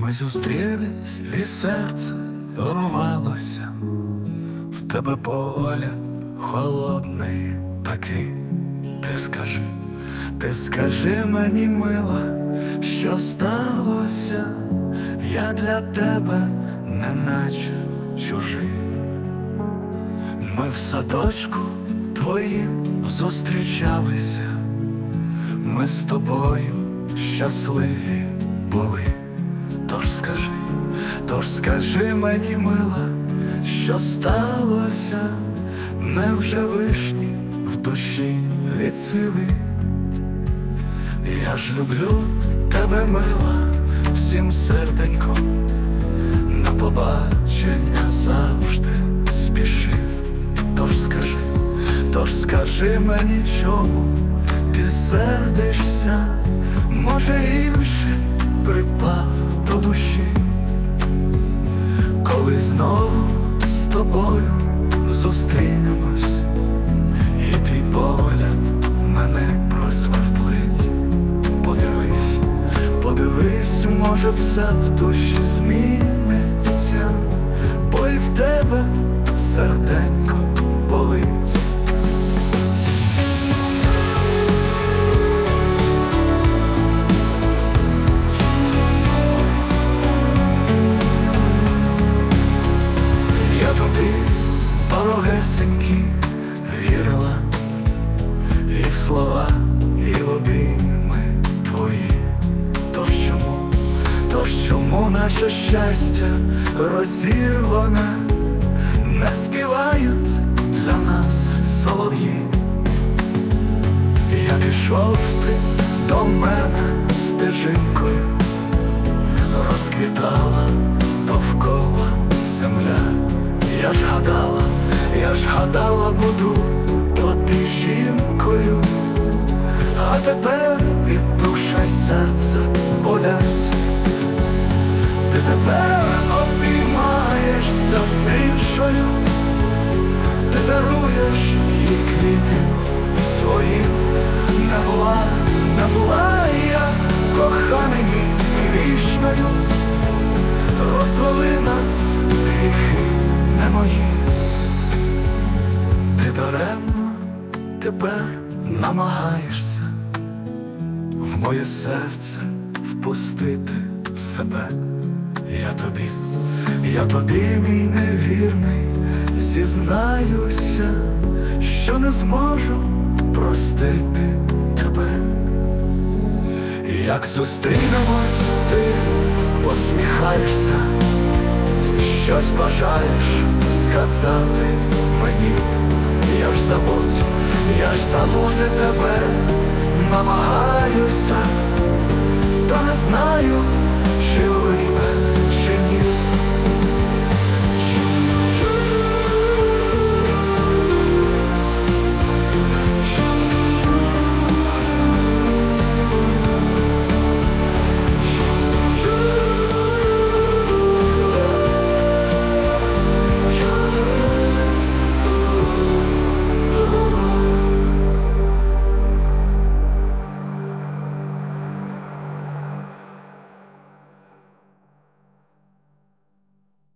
Ми зустрілись, і серце рвалося, в тебе погляд холодний такий. Ти скажи мені, мила, що сталося? Я для тебе неначе чужий. Ми в садочку твоїм зустрічалися, ми з тобою щасливі були. Тож скажи мені, мила, що сталося? Невже вишні в душі відцвіли? Я ж люблю тебе, мила, всім серденьком, на побачення завжди спішив. Тож скажи мені, чому ти сердишся? Може, інший припав до душі, коли знову з тобою зустрінемось, і твій погляд мене просвердлить. Подивись, може, все в душі зміниться, бо і в тебе серденько болить. Я тобі дорогесенькі вірила, і в слова, і в обійми твої. Тож чому наше щастя розірване? Не співають для нас солов'ї. Як ішов ти до мене стежинкою, розквітала довкола земля. Я ж гадала, буду тобі жінкою, а тепер і душа, й серце болять. Ти тепер обіймаєшся з іншою, ти даруєш їй квіти свої. Не була я, коханий мій, вічною, розвели нас гріхи не мої. Ти даремно тепер намагаєшся в моє серце впустити себе. Я тобі, мій невірний, зізнаюся, що не зможу простити тебе. Як зустрінемось, ти посміхаєшся, щось бажаєш сказати мені. Я ж забути тебе намагаюся, та не знаю, чи вийде.